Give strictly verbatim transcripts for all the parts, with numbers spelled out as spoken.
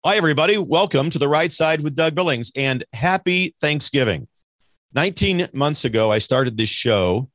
Hi, everybody. Welcome to The Right Side with Doug Billings, and happy Thanksgiving. nineteen months ago, I started this show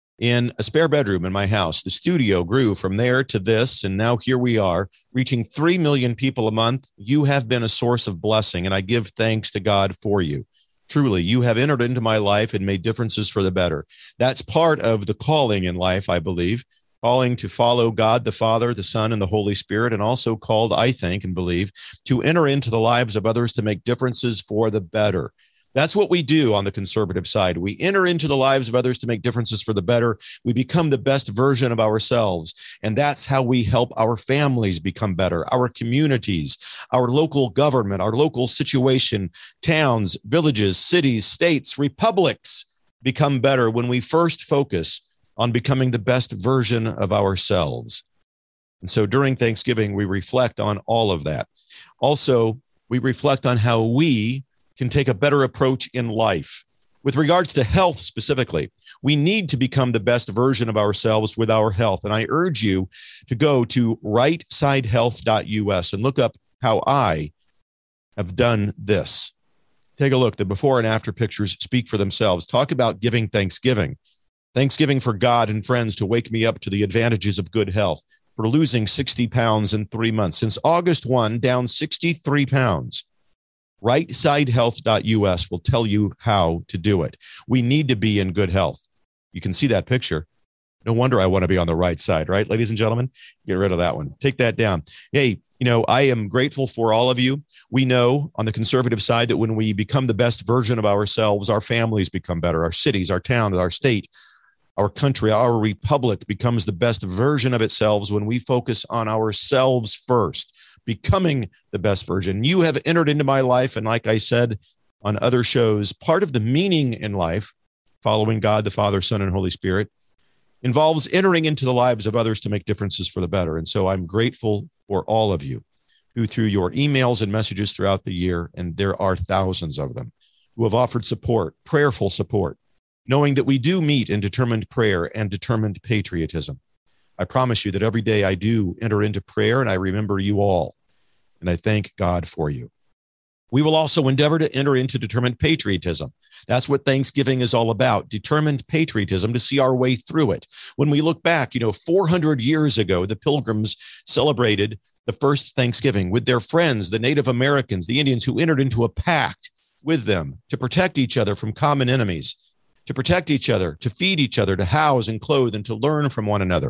in a spare bedroom in my house. The studio grew from there to this, and now here we are, reaching three million people a month. You have been a source of blessing, and I give thanks to God for you. Truly, you have entered into my life and made differences for the better. That's part of the calling in life, I believe. Calling to follow God, the Father, the Son, and the Holy Spirit, and also called, I think and believe, to enter into the lives of others to make differences for the better. That's what we do on the conservative side. We enter into the lives of others to make differences for the better. We become the best version of ourselves, and that's how we help our families become better, our communities, our local government, our local situation, towns, villages, cities, states, republics become better when we first focus on becoming the best version of ourselves. And so during Thanksgiving, we reflect on all of that. Also, we reflect on how we can take a better approach in life. With regards to health specifically, we need to become the best version of ourselves with our health. And I urge you to go to right side health dot U S and look up how I have done this. Take a look. The before and after pictures speak for themselves. Talk about giving Thanksgiving. Thanksgiving for God and friends to wake me up to the advantages of good health, for losing sixty pounds in three months. Since August first, down sixty-three pounds. right side health dot U S will tell you how to do it. We need to be in good health. You can see that picture. No wonder I want to be on the right side, right, ladies and gentlemen? Get rid of that one. Take that down. Hey, you know, I am grateful for all of you. We know on the conservative side that when we become the best version of ourselves, our families become better, our cities, our towns, our state, our country, our republic becomes the best version of itself when we focus on ourselves first, becoming the best version. You have entered into my life, and like I said on other shows, part of the meaning in life, following God, the Father, Son, and Holy Spirit, involves entering into the lives of others to make differences for the better. And so I'm grateful for all of you who, through your emails and messages throughout the year, and there are thousands of them, who have offered support, prayerful support, knowing that we do meet in determined prayer and determined patriotism. I promise you that every day I do enter into prayer, and I remember you all, and I thank God for you. We will also endeavor to enter into determined patriotism. That's what Thanksgiving is all about, determined patriotism, to see our way through it. When we look back, you know, four hundred years ago, the Pilgrims celebrated the first Thanksgiving with their friends, the Native Americans, the Indians, who entered into a pact with them to protect each other from common enemies, to protect each other, to feed each other, to house and clothe, and to learn from one another.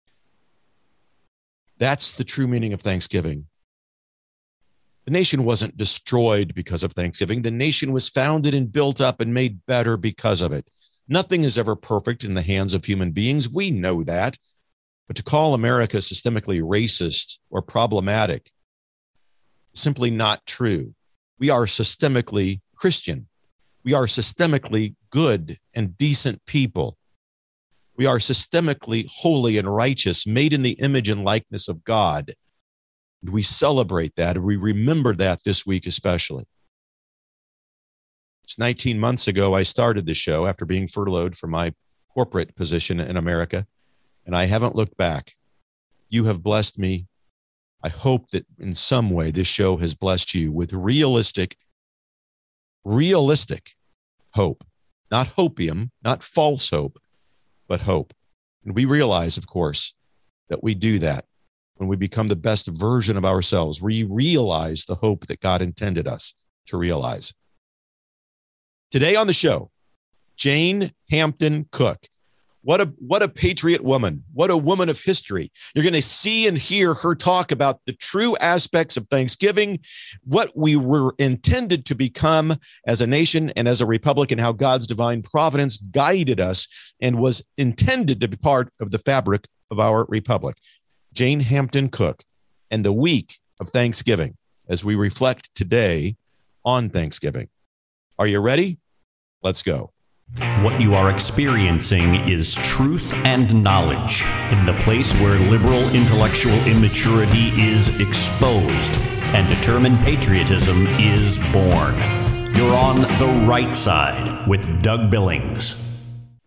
That's the true meaning of Thanksgiving. The nation wasn't destroyed because of Thanksgiving. The nation was founded and built up and made better because of it. Nothing is ever perfect in the hands of human beings. We know that. But to call America systemically racist or problematic is simply not true. We are systemically Christian. We are systemically good and decent people. We are systemically holy and righteous, made in the image and likeness of God. And we celebrate that, and we remember that this week especially. It's nineteen months ago I started the show after being furloughed from my corporate position in America, and I haven't looked back. You have blessed me. I hope that in some way this show has blessed you with realistic, realistic hope. Not hopium, not false hope, but hope. And we realize, of course, that we do that when we become the best version of ourselves. We realize the hope that God intended us to realize. Today on the show, Jane Hampton Cook. What a what a patriot woman. What a woman of history. You're going to see and hear her talk about the true aspects of Thanksgiving, what we were intended to become as a nation and as a republic, and how God's divine providence guided us and was intended to be part of the fabric of our republic. Jane Hampton Cook and the week of Thanksgiving as we reflect today on Thanksgiving. Are you ready? Let's go. What you are experiencing is truth and knowledge in the place where liberal intellectual immaturity is exposed and determined patriotism is born. You're on the right side with Doug Billings.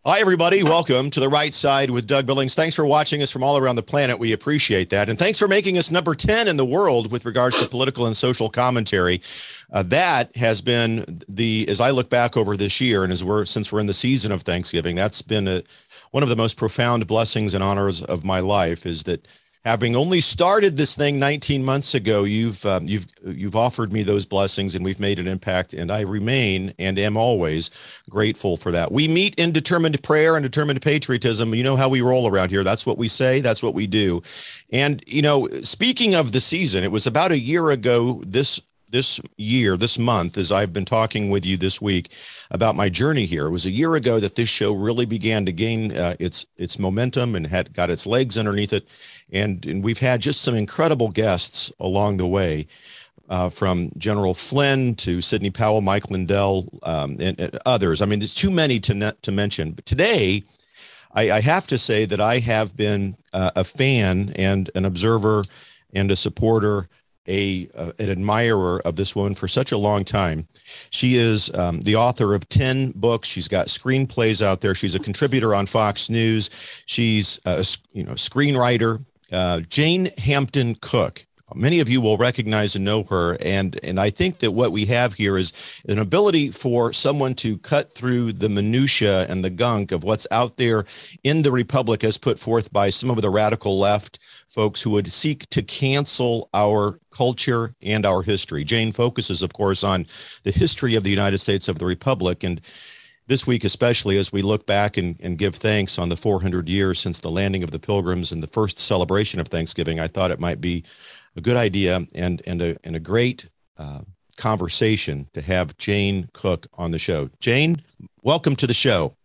Hi, everybody. Welcome to The Right Side with Doug Billings. Thanks for watching us from all around the planet. We appreciate that. And thanks for making us number ten in the world with regards to political and social commentary. Uh, that has been the, as I look back over this year, and as we're, since we're in the season of Thanksgiving, that's been a, one of the most profound blessings and honors of my life, is that having only started this thing nineteen months ago, you've um, you've you've offered me those blessings, and we've made an impact, and I remain and am always grateful for that. We meet in determined prayer and determined patriotism. You know how we roll around here. That's what we say. That's what we do. And, you know, speaking of the season, it was about a year ago this this year, this month, as I've been talking with you this week about my journey here. It was a year ago that this show really began to gain uh, its its momentum and had got its legs underneath it. And, and we've had just some incredible guests along the way, uh, from General Flynn to Sidney Powell, Mike Lindell, um, and, and others. I mean, there's too many to net, to mention. But today, I, I have to say that I have been uh, a fan and an observer and a supporter, a uh, an admirer of this woman for such a long time. She is um, the author of ten books. She's got screenplays out there. She's a contributor on Fox News. She's a you know screenwriter. Uh, Jane Hampton Cook. Many of you will recognize and know her, and and I think that what we have here is an ability for someone to cut through the minutia and the gunk of what's out there in the Republic as put forth by some of the radical left folks who would seek to cancel our culture and our history. Jane focuses, of course, on the history of the United States of the Republic, and this week, especially as we look back and, and give thanks on the four hundred years since the landing of the Pilgrims and the first celebration of Thanksgiving, I thought it might be a good idea and and a and a great uh, conversation to have Jane Cook on the show. Jane, welcome to the show.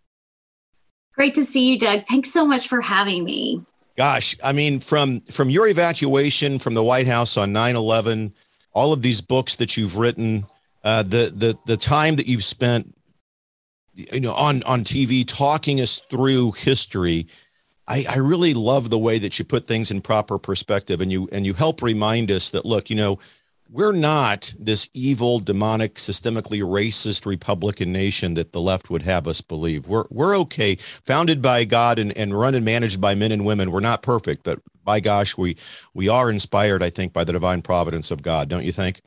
Great to see you, Doug. Thanks so much for having me. Gosh, I mean, from from your evacuation from the White House on nine eleven, all of these books that you've written, uh, the the the time that you've spent, you know, on on T V talking us through history. I, I really love the way that you put things in proper perspective, and you and you help remind us that, look, you know, we're not this evil, demonic, systemically racist Republican nation that the left would have us believe. We're we're okay, founded by God and, and run and managed by men and women. We're not perfect, but by gosh, we we are inspired, I think, by the divine providence of God, don't you think?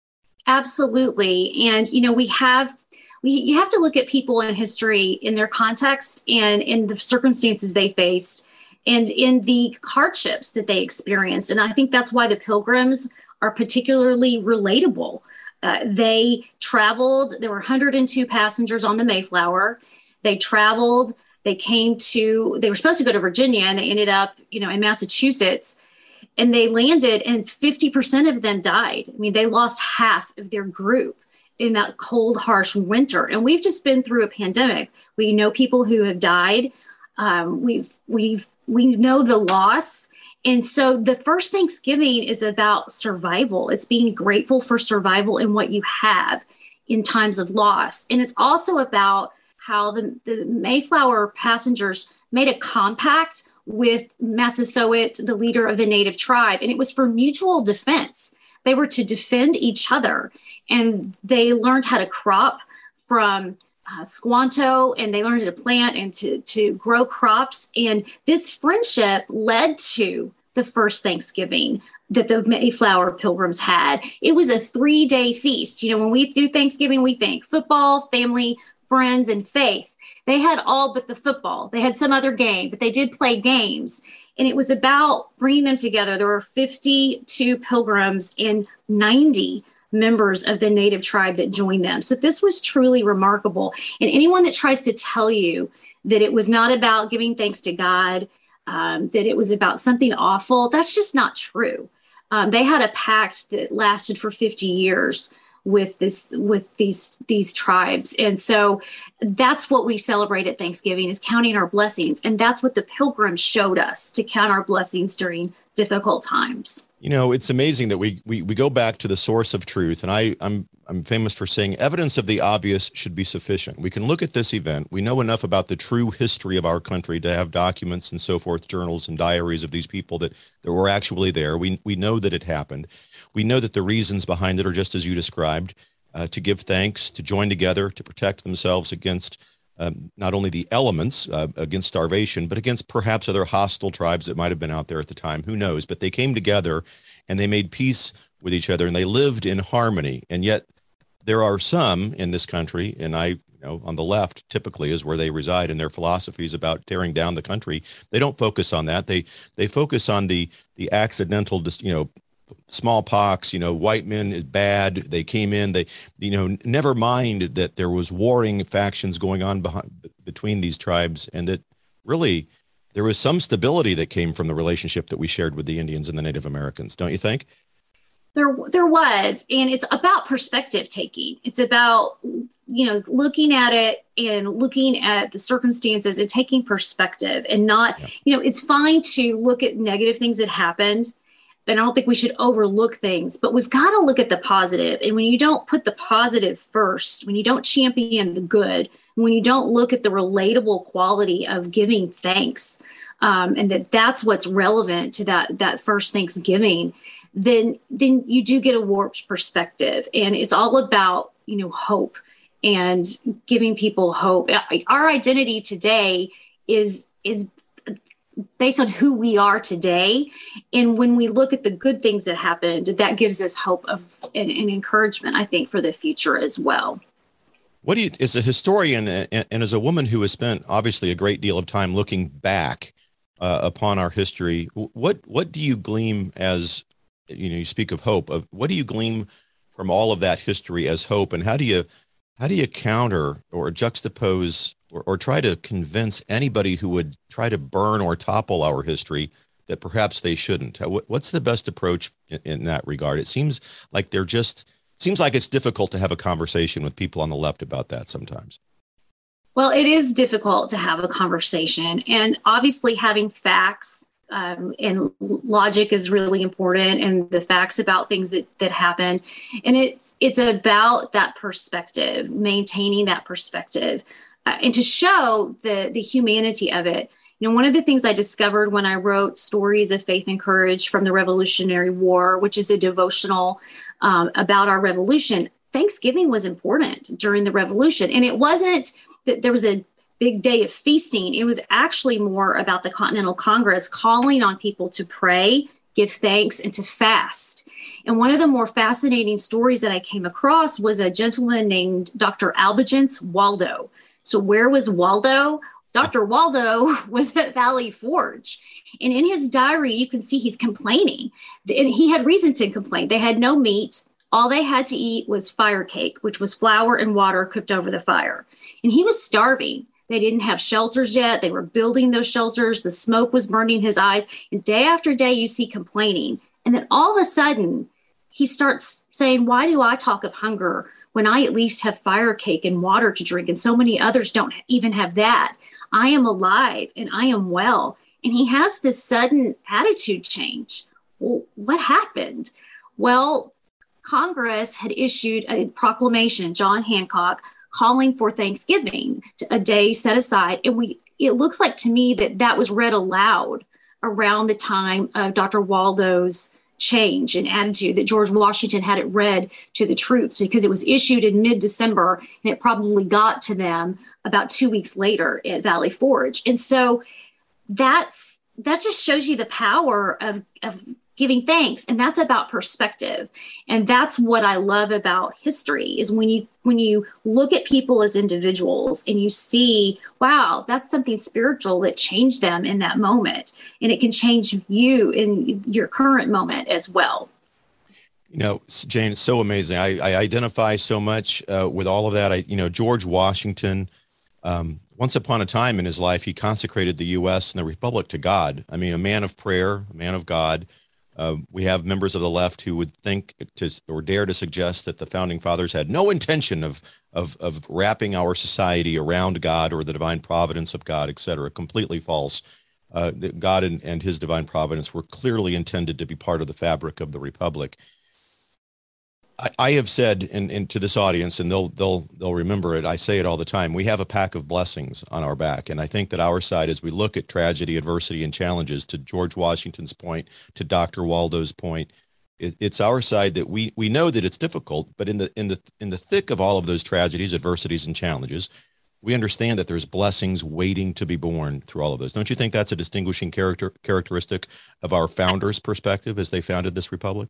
Absolutely. And, you know, we have we you have to look at people in history in their context and in the circumstances they faced and in the hardships that they experienced. And I think that's why the Pilgrims are particularly relatable. Uh, they traveled, there were one hundred two passengers on the Mayflower. They traveled, they came to, they were supposed to go to Virginia and they ended up, you know, in Massachusetts, and they landed and fifty percent of them died. I mean, they lost half of their group in that cold, harsh winter. And we've just been through a pandemic. We know people who have died. Um, we've, we've, we know the loss. And so the first Thanksgiving is about survival. It's being grateful for survival in what you have in times of loss. And it's also about how the, the Mayflower passengers made a compact with Massasoit, the leader of the native tribe, and it was for mutual defense. They were to defend each other, and they learned how to crop from uh, Squanto, and they learned how to plant and to, to grow crops. And this friendship led to the first Thanksgiving that the Mayflower Pilgrims had. It was a three-day feast. You know, when we do Thanksgiving, we think football, family, friends, and faith. They had all but the football. They had some other game, but they did play games. And it was about bringing them together. There were fifty-two pilgrims and ninety members of the native tribe that joined them. So this was truly remarkable. And anyone that tries to tell you that it was not about giving thanks to God, um, that it was about something awful, that's just not true. Um, they had a pact that lasted for fifty years with this, with these, these tribes. And so that's what we celebrate at Thanksgiving, is counting our blessings. And that's what the Pilgrims showed us, to count our blessings during difficult times. You know, it's amazing that we we, we go back to the source of truth. And I, I'm I'm famous for saying evidence of the obvious should be sufficient. We can look at this event. We know enough about the true history of our country to have documents and so forth, journals and diaries of these people that, that were actually there. We we know that it happened. We know that the reasons behind it are just as you described, uh, to give thanks, to join together, to protect themselves against um, not only the elements uh, against starvation, but against perhaps other hostile tribes that might have been out there at the time. Who knows? But they came together and they made peace with each other and they lived in harmony. And yet there are some in this country, and I, you know, on the left typically is where they reside in their philosophies about tearing down the country. They don't focus on that. They they focus on the the accidental, you know, smallpox, you know, white men is bad. They came in, they, you know, never mind that there was warring factions going on behind, between these tribes, and that really there was some stability that came from the relationship that we shared with the Indians and the Native Americans. Don't you think? There, there was, and it's about perspective taking. It's about, you know, looking at it and looking at the circumstances and taking perspective and not, yeah. you know, it's fine to look at negative things that happened. And I don't think we should overlook things, but we've got to look at the positive. And when you don't put the positive first, when you don't champion the good, when you don't look at the relatable quality of giving thanks, um, and that that's what's relevant to that, that first Thanksgiving, then then you do get a warped perspective. And it's all about, you know, hope and giving people hope. Our identity today is is based on who we are today. And when we look at the good things that happened, that gives us hope of and, and encouragement, I think, for the future as well. What do you, as a historian and, and as a woman who has spent obviously a great deal of time looking back uh, upon our history, what what do you glean as, you know, you speak of hope, of what do you glean from all of that history as hope, and how do you how do you counter or juxtapose or, or try to convince anybody who would try to burn or topple our history that perhaps they shouldn't? What's the best approach in, in that regard? It seems like they're just seems like it's difficult to have a conversation with people on the left about that sometimes. Well, it is difficult to have a conversation, and obviously having facts Um, and logic is really important, and the facts about things that, that happened. And it's it's about that perspective, maintaining that perspective, uh, and to show the the humanity of it. You know, one of the things I discovered when I wrote Stories of Faith and Courage from the Revolutionary War, which is a devotional um, about our revolution, Thanksgiving was important during the revolution. And it wasn't that there was a big day of feasting. It was actually more about the Continental Congress calling on people to pray, give thanks, and to fast. And one of the more fascinating stories that I came across was a gentleman named Doctor Albigence Waldo. So where was Waldo? Doctor Waldo was at Valley Forge. And in his diary, you can see he's complaining. And he had reason to complain. They had no meat. All they had to eat was fire cake, which was flour and water cooked over the fire. And he was starving. They didn't have shelters yet. They were building those shelters. The smoke was burning his eyes. And day after day, you see complaining. And then all of a sudden, he starts saying, why do I talk of hunger when I at least have fire cake and water to drink? And so many others don't even have that. I am alive and I am well. And he has this sudden attitude change. Well, what happened? Well, Congress had issued a proclamation, John Hancock, calling for Thanksgiving, a day set aside. And we, it looks like to me that that was read aloud around the time of Doctor Waldo's change in attitude, that George Washington had it read to the troops because it was issued in mid-December and it probably got to them about two weeks later at Valley Forge. And so that's, that just shows you the power of, of giving thanks. And that's about perspective. And that's what I love about history is when you, when you look at people as individuals and you see, wow, that's something spiritual that changed them in that moment. And it can change you in your current moment as well. You know, Jane, it's so amazing. I, I identify so much uh, with all of that. I, you know, George Washington, um, once upon a time in his life, he consecrated the U S and the Republic to God. I mean, a man of prayer, a man of God. Uh, we have members of the left who would think to, or dare to suggest that the founding fathers had no intention of, of, of wrapping our society around God or the divine providence of God, et cetera. Completely false. Uh, God and, and his divine providence were clearly intended to be part of the fabric of the Republic. I, I have said in, in to this audience, and they'll they'll they'll remember it. I say it all the time. We have a pack of blessings on our back, and I think that our side, as we look at tragedy, adversity, and challenges, to George Washington's point, to Doctor Waldo's point, it, it's our side that we we know that it's difficult, but in the in the in the thick of all of those tragedies, adversities, and challenges, we understand that there's blessings waiting to be born through all of those. Don't you think that's a distinguishing character characteristic of our founders' perspective as they founded this republic?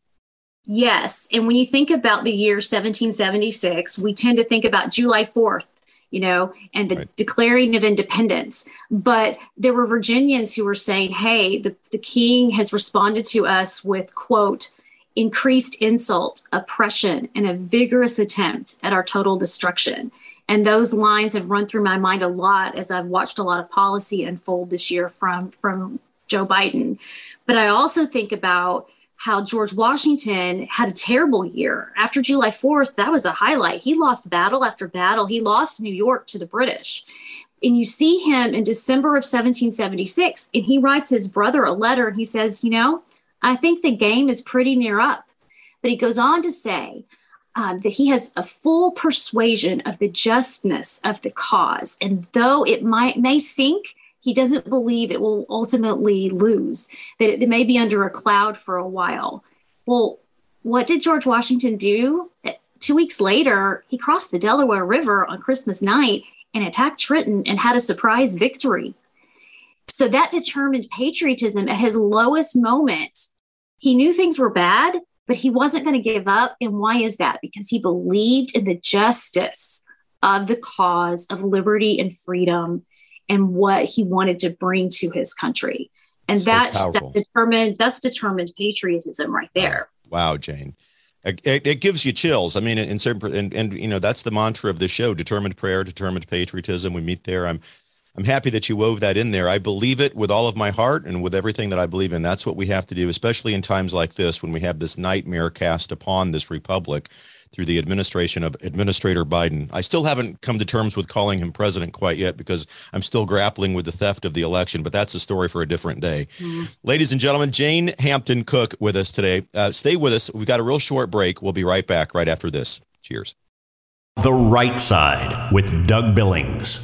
Yes. And when you think about the year seventeen seventy-six, we tend to think about July fourth, you know, and the right. declaring of independence. But there were Virginians who were saying, hey, the, the king has responded to us with, quote, increased insult, oppression, and a vigorous attempt at our total destruction. And those lines have run through my mind a lot as I've watched a lot of policy unfold this year from, from Joe Biden. But I also think about how George Washington had a terrible year. After July fourth, that was a highlight. He lost battle after battle. He lost New York to the British. And you see him in December of seventeen seventy-six, and he writes his brother a letter, and he says, you know, I think the game is pretty near up. But he goes on to say um, that he has a full persuasion of the justness of the cause. And though it might may sink, he doesn't believe it will ultimately lose, that it, it may be under a cloud for a while. Well, what did George Washington do? Two weeks later, he crossed the Delaware River on Christmas night and attacked Trenton and had a surprise victory. So that determined patriotism at his lowest moment. He knew things were bad, but he wasn't going to give up. And why is that? Because he believed in the justice of the cause of liberty and freedom and what he wanted to bring to his country. And so that's, that's determined, that's determined patriotism right there. Wow, wow Jane. It, it gives you chills. I mean, in certain, and, and, you know, that's the mantra of the show, determined prayer, determined patriotism. We meet there. I'm, I'm happy that you wove that in there. I believe it with all of my heart and with everything that I believe in. That's what we have to do, especially in times like this, when we have this nightmare cast upon this republic through the administration of Administrator Biden. I still haven't come to terms with calling him president quite yet because I'm still grappling with the theft of the election, but that's a story for a different day. Mm. Ladies and gentlemen, Jane Hampton Cook with us today. Uh, stay with us. We've got a real short break. We'll be right back right after this. Cheers. The Right Side with Doug Billings.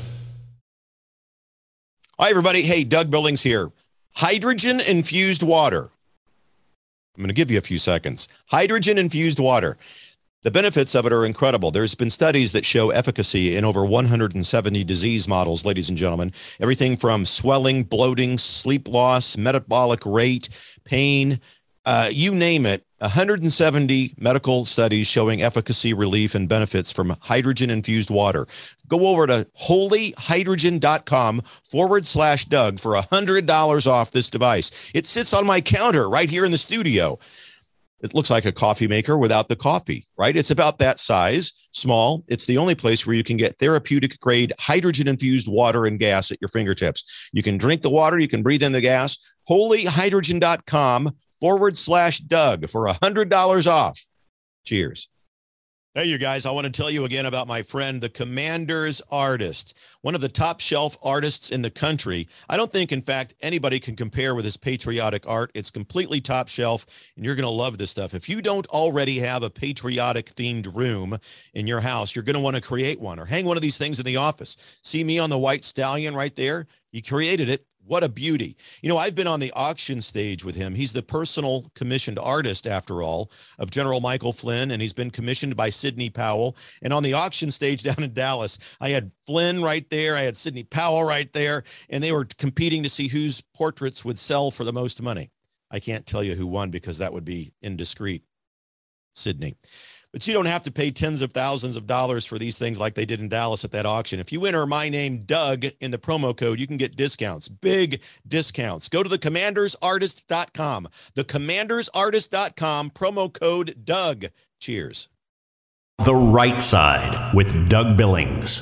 Hi, everybody. Hey, Doug Billings here. Hydrogen-infused water. I'm going to give you a few seconds. Hydrogen-infused water. The benefits of it are incredible. There's been studies that show efficacy in over one hundred seventy disease models, ladies and gentlemen. Everything from swelling, bloating, sleep loss, metabolic rate, pain, uh, you name it. one hundred seventy medical studies showing efficacy, relief, and benefits from hydrogen-infused water. Go over to holyhydrogen.com forward slash Doug for one hundred dollars off this device. It sits on my counter right here in the studio. It looks like a coffee maker without the coffee, right? It's about that size, small. It's the only place where you can get therapeutic grade hydrogen-infused water and gas at your fingertips. You can drink the water, you can breathe in the gas. holyhydrogen.com forward slash Doug for one hundred dollars off. Cheers. Hey, you guys, I want to tell you again about my friend, the Commander's Artist, one of the top shelf artists in the country. I don't think, in fact, anybody can compare with his patriotic art. It's completely top shelf, and you're going to love this stuff. If you don't already have a patriotic themed room in your house, you're going to want to create one or hang one of these things in the office. See me on the white stallion right there? He created it. What a beauty. You know, I've been on the auction stage with him. He's the personal commissioned artist, after all, of General Michael Flynn, and he's been commissioned by Sidney Powell. And on the auction stage down in Dallas, I had Flynn right there. I had Sidney Powell right there, and they were competing to see whose portraits would sell for the most money. I can't tell you who won because that would be indiscreet. Sidney. But you don't have to pay tens of thousands of dollars for these things like they did in Dallas at that auction. If you enter my name, Doug, in the promo code, you can get discounts, big discounts. Go to the commanders artist dot com, the commanders artist dot com, promo code Doug. Cheers. The Right Side with Doug Billings.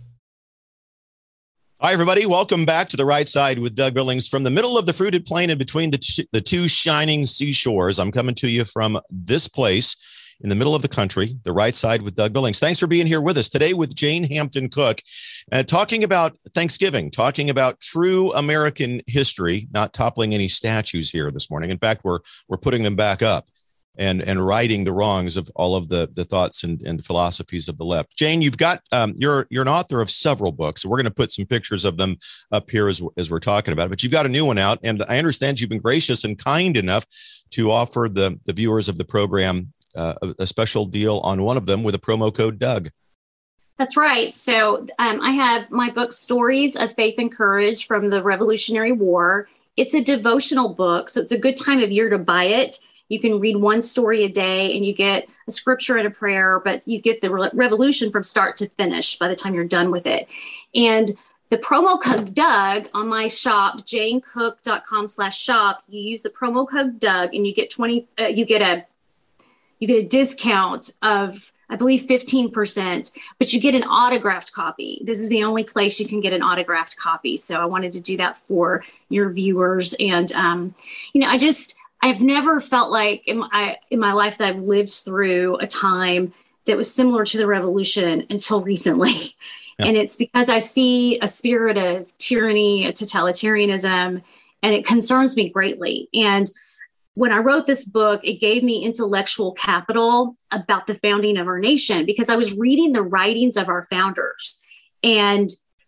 Hi, everybody. Welcome back to The Right Side with Doug Billings. From the middle of the fruited plain and between the, t- the two shining seashores, I'm coming to you from this place in the middle of the country, The Right Side with Doug Billings. Thanks for being here with us today with Jane Hampton Cook, uh, talking about Thanksgiving, talking about true American history, not toppling any statues here this morning. In fact, we're we're putting them back up and and righting the wrongs of all of the the thoughts and, and philosophies of the left. Jane, you've got um, you're you're an author of several books. We're going to put some pictures of them up here as as we're talking about it. But you've got a new one out, and I understand you've been gracious and kind enough to offer the the viewers of the program Uh, a, a special deal on one of them with a promo code Doug. That's right. So um, I have my book, Stories of Faith and Courage from the Revolutionary War. It's a devotional book, so it's a good time of year to buy it. You can read one story a day and you get a scripture and a prayer, but you get the re- revolution from start to finish by the time you're done with it. And the promo code Doug on my shop, jane cook dot com slash shop, you use the promo code Doug and you get twenty, uh, you get a, you get a discount of, I believe, fifteen percent, but you get an autographed copy. This is the only place you can get an autographed copy. So I wanted to do that for your viewers. And, um, you know, I just, I've never felt like in my, in my life that I've lived through a time that was similar to the revolution until recently. Yeah. And it's because I see a spirit of tyranny, a totalitarianism, and it concerns me greatly. And when I wrote this book, it gave me intellectual capital about the founding of our nation because I was reading the writings of our founders and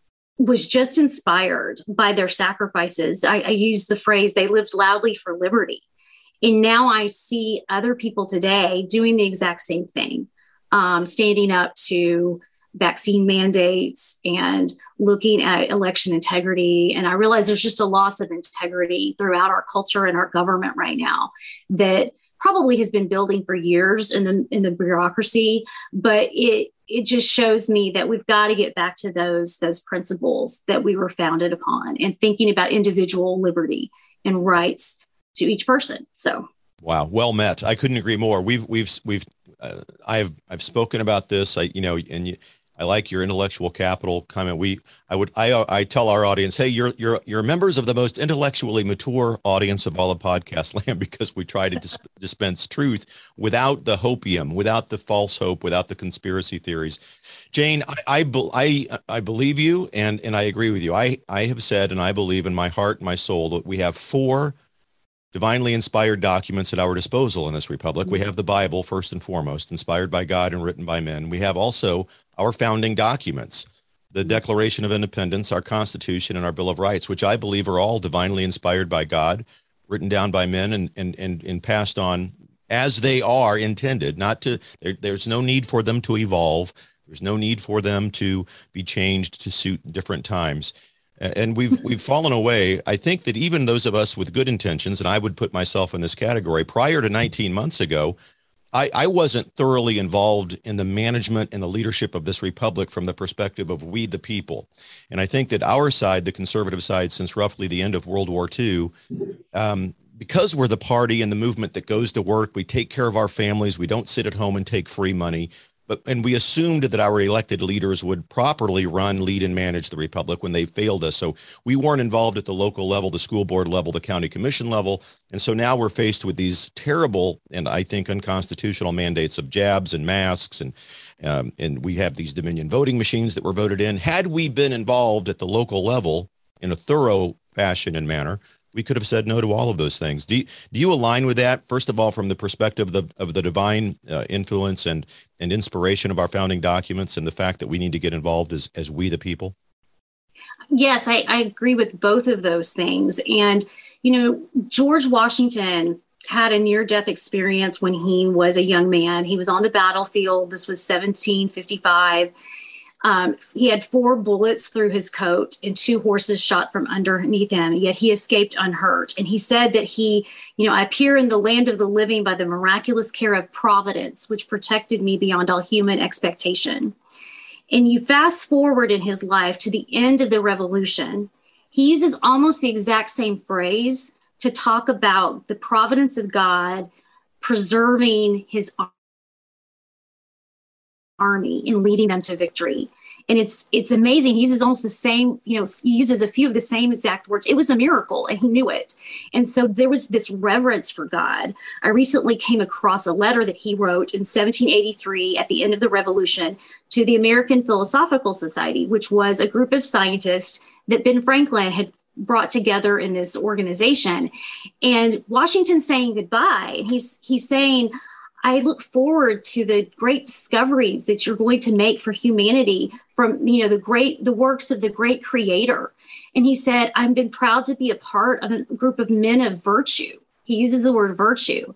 was just inspired by their sacrifices. I, I use the phrase, they lived loudly for liberty. And now I see other people today doing the exact same thing, um, standing up to vaccine mandates and looking at election integrity. And I realize there's just a loss of integrity throughout our culture and our government right now that probably has been building for years in the in the bureaucracy. But it it just shows me that we've got to get back to those those principles that we were founded upon and thinking about individual liberty and rights to each person. So wow, well met. I couldn't agree more. We've we've we've uh, I've I've spoken about this. I you know and you. I like your intellectual capital comment. We, I would, I, I tell our audience, hey, you're, you're, you're members of the most intellectually mature audience of all of podcast land because we try to dis- dispense truth without the hopium, without the false hope, without the conspiracy theories. Jane, I, I, I, I believe you, and and I agree with you. I, I have said, and I believe in my heart and my soul that we have four divinely inspired documents at our disposal in this republic. We have the Bible, first and foremost, inspired by God and written by men. We have also our founding documents, the Declaration of Independence, our Constitution, and our Bill of Rights, which I believe are all divinely inspired by God, written down by men and and and, and passed on as they are intended, not to, there, there's no need for them to evolve. There's no need for them to be changed to suit different times. And we've we've fallen away. I think that even those of us with good intentions, and I would put myself in this category, prior to nineteen months ago, I, I wasn't thoroughly involved in the management and the leadership of this republic from the perspective of we the people. And I think that our side, the conservative side, since roughly the end of World War Two, um, because we're the party and the movement that goes to work, we take care of our families, we don't sit at home and take free money. But and we assumed that our elected leaders would properly run, lead, and manage the republic when they failed us. So we weren't involved at the local level, the school board level, the county commission level. And so now we're faced with these terrible and I think unconstitutional mandates of jabs and masks. And um, and we have these Dominion voting machines that were voted in. Had we been involved at the local level in a thorough fashion and manner, we could have said no to all of those things. Do you, do you align with that? First of all, from the perspective of the, of the divine uh, influence and, and inspiration of our founding documents and the fact that we need to get involved as, as we the people? Yes, I, I agree with both of those things. And, you know, George Washington had a near-death experience when he was a young man. He was on the battlefield. This was seventeen fifty-five. Um, he had four bullets through his coat and two horses shot from underneath him, yet he escaped unhurt. And he said that he, you know, I appear in the land of the living by the miraculous care of Providence, which protected me beyond all human expectation. And you fast forward in his life to the end of the Revolution, he uses almost the exact same phrase to talk about the providence of God preserving his army and leading them to victory. And it's it's amazing. He uses almost the same, you know, he uses a few of the same exact words. It was a miracle and he knew it. And so there was this reverence for God. I recently came across a letter that he wrote in seventeen eighty-three at the end of the Revolution to the American Philosophical Society, which was a group of scientists that Ben Franklin had brought together in this organization. And Washington's saying goodbye. And he's he's saying, I look forward to the great discoveries that you're going to make for humanity from, you know, the great, the works of the great creator. And he said, I've been proud to be a part of a group of men of virtue. He uses the word virtue.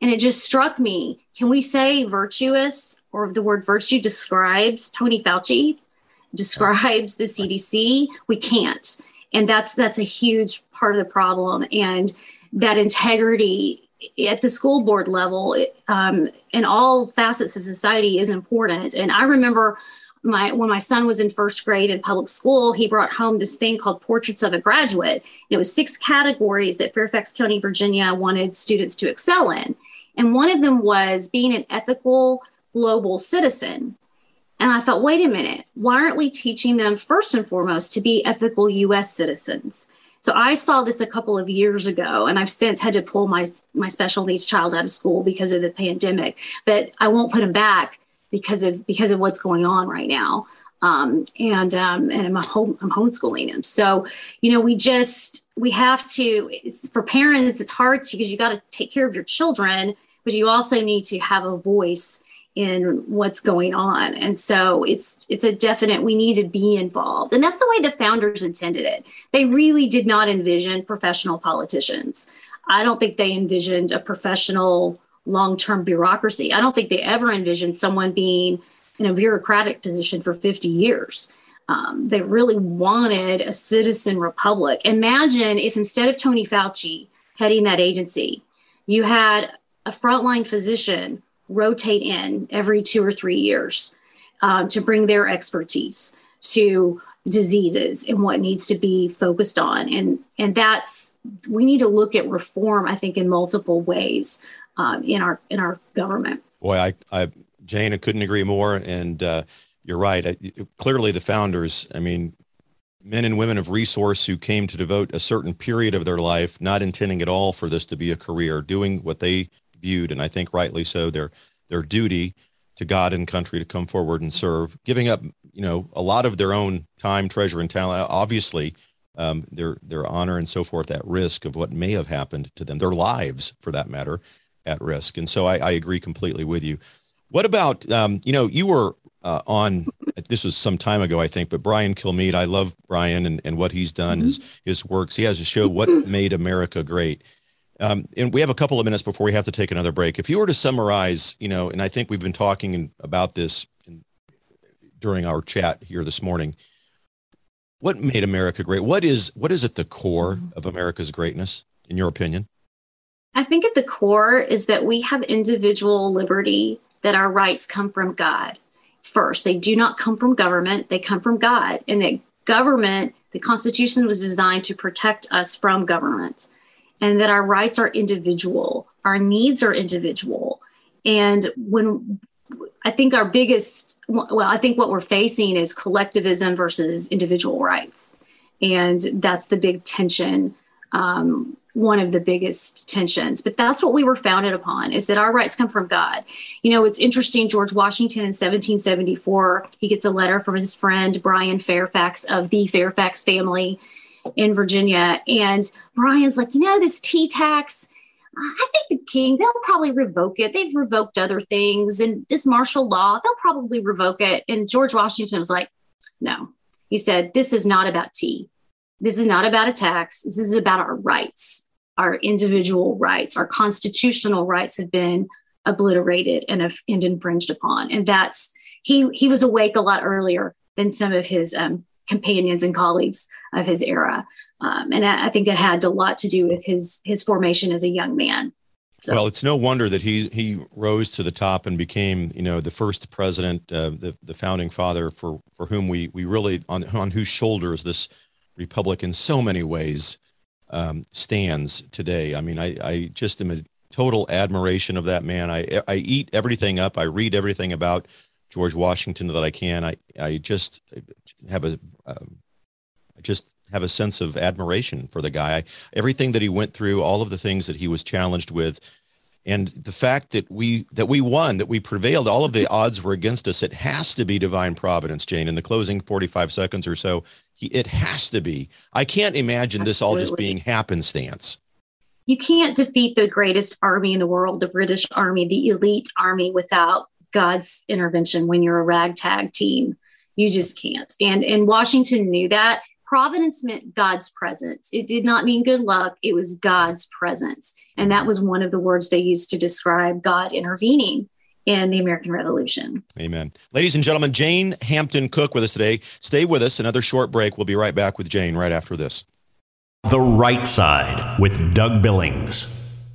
And it just struck me, can we say virtuous, or the word virtue describes Tony Fauci, describes the C D C? We can't. And that's that's a huge part of the problem. And that integrity at the school board level, um, in all facets of society, is important. And I remember my when my son was in first grade in public school, he brought home this thing called Portraits of a Graduate. It was six categories that Fairfax County, Virginia wanted students to excel in. And one of them was being an ethical global citizen. And I thought, wait a minute, why aren't we teaching them first and foremost to be ethical U S citizens? So I saw this a couple of years ago, and I've since had to pull my, my special needs child out of school because of the pandemic, but I won't put him back because of because of what's going on right now. Um, and um, and I'm, home, I'm homeschooling him. So, you know, we just, we have to, it's, for parents, it's hard to, because you got to take care of your children, but you also need to have a voice in what's going on. And so it's it's a definite, we need to be involved. And that's the way the founders intended it. They really did not envision professional politicians. I don't think they envisioned a professional long-term bureaucracy. I don't think they ever envisioned someone being in a bureaucratic position for fifty years. Um, they really wanted a citizen republic. Imagine if instead of Tony Fauci heading that agency, you had a frontline physician rotate in every two or three years uh, to bring their expertise to diseases and what needs to be focused on. And, and that's, we need to look at reform, I think, in multiple ways um, in our in our government. Boy, I, I Jane, I couldn't agree more. And uh, you're right. I, clearly, the founders, I mean, men and women of resource who came to devote a certain period of their life, not intending at all for this to be a career, doing what they viewed, and I think rightly so, their their duty to God and country to come forward and serve, giving up, you know, a lot of their own time, treasure, and talent, obviously, um, their their honor and so forth at risk of what may have happened to them, their lives, for that matter, at risk. And so I, I agree completely with you. What about, um, you know, you were uh, on, this was some time ago, I think, but Brian Kilmeade, I love Brian and, and what he's done, mm-hmm. his his works. He has a show, What Made America Great. Um, and we have a couple of minutes before we have to take another break. If you were to summarize, you know, and I think we've been talking in, about this in, during our chat here this morning, what made America great? What is what is at the core of America's greatness, in your opinion? I think at the core is that we have individual liberty, that our rights come from God first. They do not come from government. They come from God. And that government, the Constitution was designed to protect us from government. And that our rights are individual, our needs are individual. And when I think our biggest, well, I think what we're facing is collectivism versus individual rights. And that's the big tension, um, one of the biggest tensions. But that's what we were founded upon, is that our rights come from God. You know, it's interesting, George Washington in seventeen seventy-four, he gets a letter from his friend, Brian Fairfax of the Fairfax family in Virginia. And Brian's like, you know, this tea tax, I think the king, they'll probably revoke it. They've revoked other things. And this martial law, they'll probably revoke it. And George Washington was like, no. He said, this is not about tea. This is not about a tax. This is about our rights, our individual rights. Our constitutional rights have been obliterated and, have, and infringed upon. And that's, he, he was awake a lot earlier than some of his um, companions and colleagues of his era. Um, and I, I think that had a lot to do with his his formation as a young man. So. Well, it's no wonder that he he rose to the top and became, you know, the first president, uh, the the founding father for for whom we we really on on whose shoulders this republic in so many ways um, stands today. I mean, I I just am a total admiration of that man. I I eat everything up. I read everything about George Washington that I can. I I just have a um, I just have a sense of admiration for the guy. I, everything that he went through, all of the things that he was challenged with, and the fact that we that we won, that we prevailed, all of the odds were against us. It has to be divine providence, Jane. In the closing forty-five seconds or so, he, it has to be. I can't imagine Absolutely. This all just being happenstance. You can't defeat the greatest army in the world, the British Army, the elite army, without God's intervention. When you're a ragtag team, you just can't. And and Washington knew that. Providence meant God's presence. It did not mean good luck. It was God's presence. And that was one of the words they used to describe God intervening in the American Revolution. Amen. Ladies and gentlemen, Jane Hampton Cook with us today. Stay with us. Another short break. We'll be right back with Jane right after this. The Right Side with Doug Billings.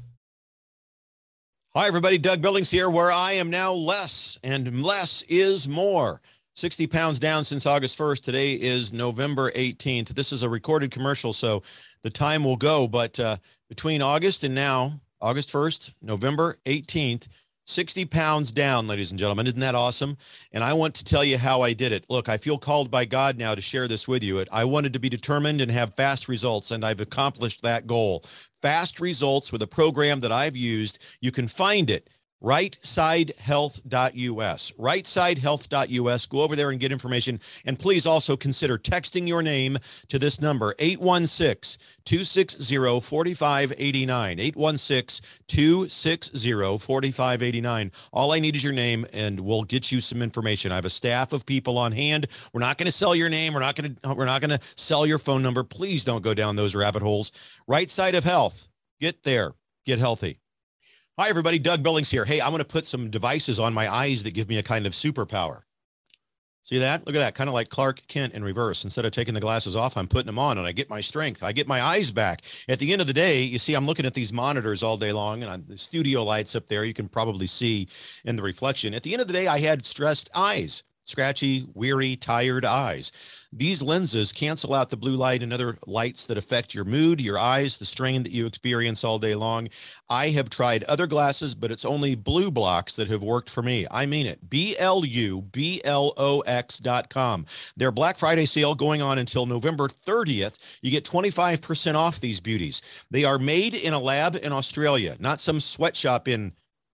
Hi, everybody. Doug Billings here, where I am now less, and less is more. sixty pounds down since August first. Today is November eighteenth. This is a recorded commercial, so the time will go. But uh, between August and now, August first, November eighteenth, sixty pounds down, ladies and gentlemen. Isn't that awesome? And I want to tell you how I did it. Look, I feel called by God now to share this with you. I wanted to be determined and have fast results, and I've accomplished that goal. Fast results with a program that I've used. You can find it. right side health dot U S. right side health dot U S. Go over there and get information. And please also consider texting your name to this number, eight one six, two six zero, four five eight nine. eight one six, two six zero, four five eight nine. All I need is your name, and we'll get you some information. I have a staff of people on hand. We're not going to sell your name. We're not going to, we're not going to sell your phone number. Please don't go down those rabbit holes. Right Side of Health. Get there. Get healthy. Hi, everybody. Doug Billings here. Hey, I'm going to put some devices on my eyes that give me a kind of superpower. See that? Look at that. Kind of like Clark Kent in reverse. Instead of taking the glasses off, I'm putting them on, and I get my strength. I get my eyes back. At the end of the day, you see, I'm looking at these monitors all day long, and the studio lights up there, you can probably see in the reflection. At the end of the day, I had stressed eyes. Scratchy, weary, tired eyes. These lenses cancel out the blue light and other lights that affect your mood, your eyes, the strain that you experience all day long. I have tried other glasses, but it's only Blue Blocks that have worked for me. I mean it. B L U B L O X dot com. Their Black Friday sale going on until November thirtieth. You get twenty-five percent off these beauties. They are made in a lab in Australia, not some sweatshop in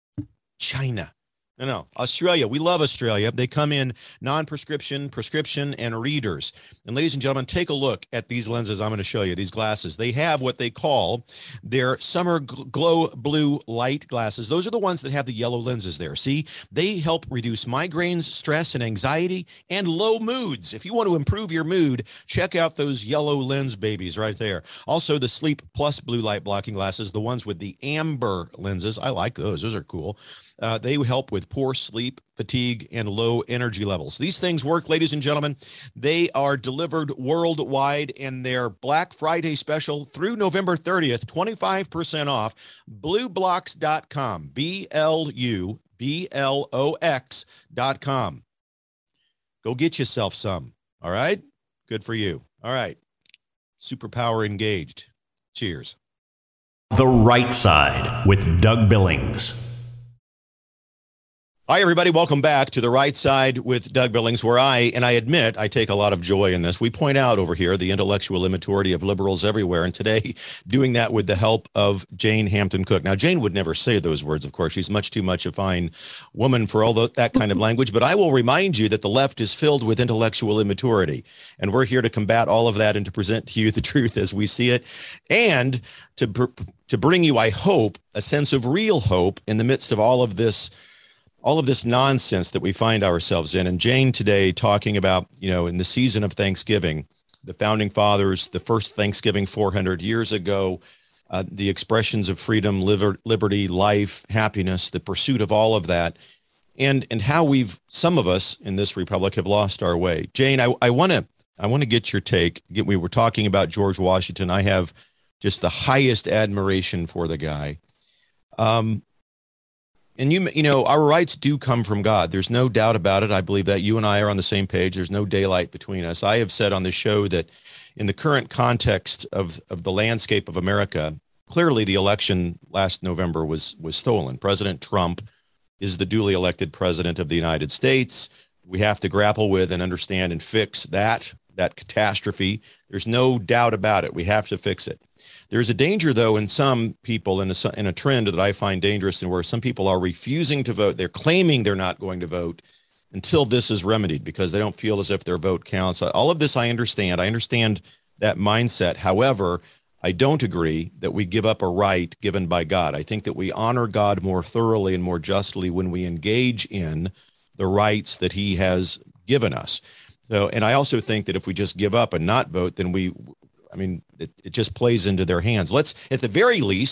China. No, no, Australia. We love Australia. They come in non-prescription, prescription, and readers. And ladies and gentlemen, take a look at these lenses I'm going to show you, these glasses. They have what they call their summer glow blue light glasses. Those are the ones that have the yellow lenses there. See, they help reduce migraines, stress, and anxiety, and low moods. If you want to improve your mood, check out those yellow lens babies right there. Also, the Sleep Plus blue light blocking glasses, the ones with the amber lenses. I like those. Those are cool. Uh, they help with poor sleep, fatigue, and low energy levels. These things work, ladies and gentlemen. They are delivered worldwide, and their Black Friday special through November thirtieth, twenty-five percent off, blue blocks dot com, B L U B L O X dot com. Go get yourself some, all right? Good for you. All right. Superpower engaged. Cheers. The Right Side with Doug Billings. Hi, everybody. Welcome back to The Right Side with Doug Billings, where I, and I admit I take a lot of joy in this. We point out over here the intellectual immaturity of liberals everywhere, and today doing that with the help of Jane Hampton Cook. Now, Jane would never say those words, of course. She's much too much a fine woman for all the, that kind of language, but I will remind you that the left is filled with intellectual immaturity, and we're here to combat all of that and to present to you the truth as we see it, and to, to bring you, I hope, a sense of real hope in the midst of all of this all of this nonsense that we find ourselves in. And Jane today talking about, you know, in the season of Thanksgiving, the founding fathers, the first Thanksgiving four hundred years ago, uh, the expressions of freedom, liber- liberty, life, happiness, the pursuit of all of that, and and how we've, some of us in this republic have lost our way. Jane, I, I want to I want to get your take. We were talking about George Washington. I have just the highest admiration for the guy. Um, And you, you know, our rights do come from God. There's no doubt about it. I believe that you and I are on the same page. There's no daylight between us. I have said on the show that in the current context of, of the landscape of America, clearly the election last November was, was stolen. President Trump is the duly elected president of the United States. We have to grapple with and understand and fix that, that catastrophe. There's no doubt about it. We have to fix it. There's a danger, though, in some people, in a, in a trend that I find dangerous, and where some people are refusing to vote. They're claiming they're not going to vote until this is remedied because they don't feel as if their vote counts. All of this I understand. I understand that mindset. However, I don't agree that we give up a right given by God. I think that we honor God more thoroughly and more justly when we engage in the rights that he has given us. So, and I also think that if we just give up and not vote, then we, I mean, it, it just plays into their hands. Let's, at the very least,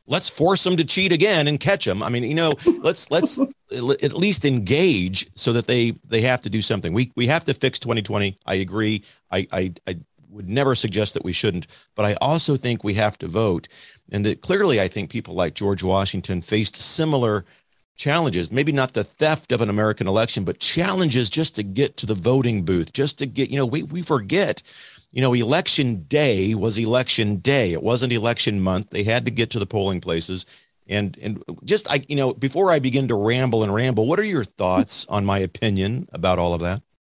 let's force them to cheat again and catch them. I mean, you know, let's let's at least engage so that they they have to do something. We we have to fix twenty twenty. I agree. I I, I would never suggest that we shouldn't, but I also think we have to vote. And that clearly, I think people like George Washington faced similar challenges, maybe not the theft of an American election, but challenges just to get to the voting booth, just to get, you know, we, we forget, you know, election day was election day. It wasn't election month. They had to get to the polling places. And, and just, I, you know, before I begin to ramble and ramble, what are your thoughts on my opinion about all of that?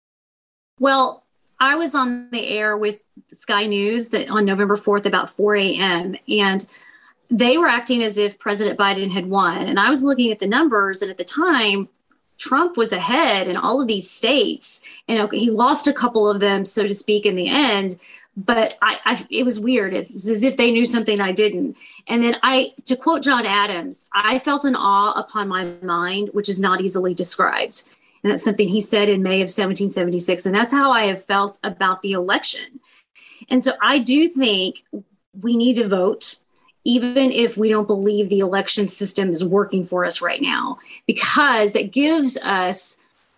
Well, I was on the air with Sky News that on November fourth, about four a.m. and they were acting as if President Biden had won. And I was looking at the numbers, and at the time, Trump was ahead in all of these states. And okay, he lost a couple of them, so to speak, in the end. But I, I it was weird. It was as if they knew something I didn't. And then I, to quote John Adams, I felt an awe upon my mind, which is not easily described. And that's something he said in May of seventeen seventy-six. And that's how I have felt about the election. And so I do think we need to vote, even if we don't believe the election system is working for us right now, because that gives us,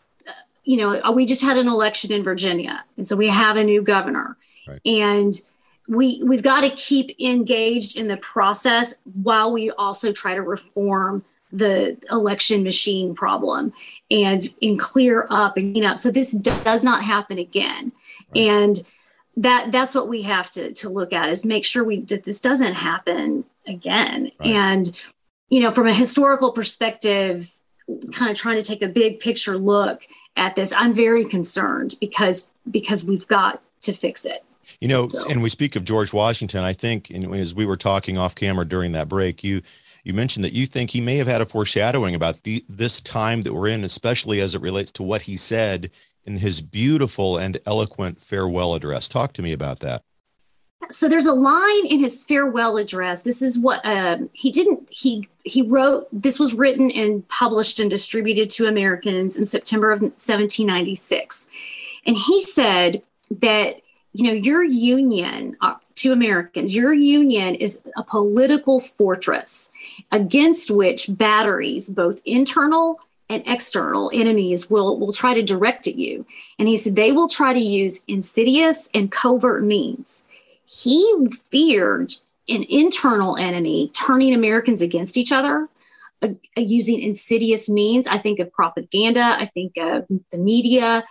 you know, we just had an election in Virginia. And so we have a new governor. Right. And we, we've got to keep engaged in the process while we also try to reform the election machine problem and, and clear up and clean up. So this does not happen again. Right. And that that's what we have to, to look at, is make sure we that this doesn't happen again. Right. And, you know, from a historical perspective, kind of trying to take a big picture look at this, I'm very concerned because because we've got to fix it. You know, so. And we speak of George Washington, I think, and as we were talking off camera during that break, you You mentioned that you think he may have had a foreshadowing about the, this time that we're in, especially as it relates to what he said in his beautiful and eloquent farewell address. Talk to me about that. So there's a line in his farewell address. This is what um, he didn't, he, he wrote, this was written and published and distributed to Americans in September of seventeen ninety-six. And he said that, you know, your union uh, to Americans, your union is a political fortress against which batteries, both internal and external enemies, will, will try to direct at you. And he said they will try to use insidious and covert means. He feared an internal enemy turning Americans against each other, uh, using insidious means. I think of propaganda. I think of the media.